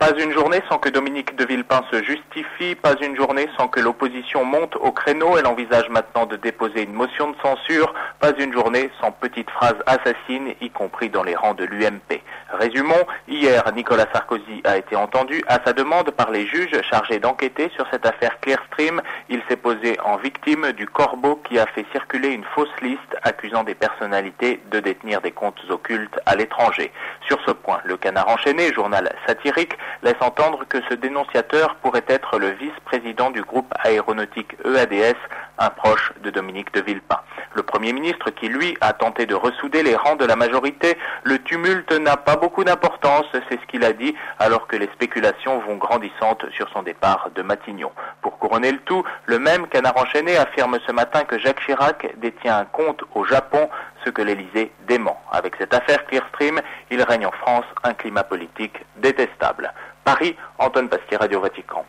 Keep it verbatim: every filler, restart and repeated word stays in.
Pas une journée sans que Dominique de Villepin se justifie, pas une journée sans que l'opposition monte au créneau. Elle envisage maintenant de déposer une motion de censure, pas une journée sans petites phrases assassines, y compris dans les rangs de l'U M P. Résumons, hier, Nicolas Sarkozy a été entendu à sa demande par les juges chargés d'enquêter sur cette affaire Clearstream. Il s'est posé en victime du corbeau qui a fait circuler une fausse liste accusant des personnalités de détenir des comptes occultes à l'étranger. Sur ce point, le Canard enchaîné, journal satirique, laisse entendre que ce dénonciateur pourrait être le vice-président du groupe aéronautique E A D S, un proche de Dominique de Villepin. Le Premier ministre qui, lui, a tenté de ressouder les rangs de la majorité, le tumulte n'a pas beaucoup d'importance, c'est ce qu'il a dit, alors que les spéculations vont grandissantes sur son départ de Matignon. Pour couronner le tout, le même Canard enchaîné affirme ce matin que Jacques Chirac détient un compte au Japon, ce que l'Élysée dément. Avec cette affaire Clearstream, il règne en France un climat politique détestable. Paris, Antoine Pasquier, Radio Vatican.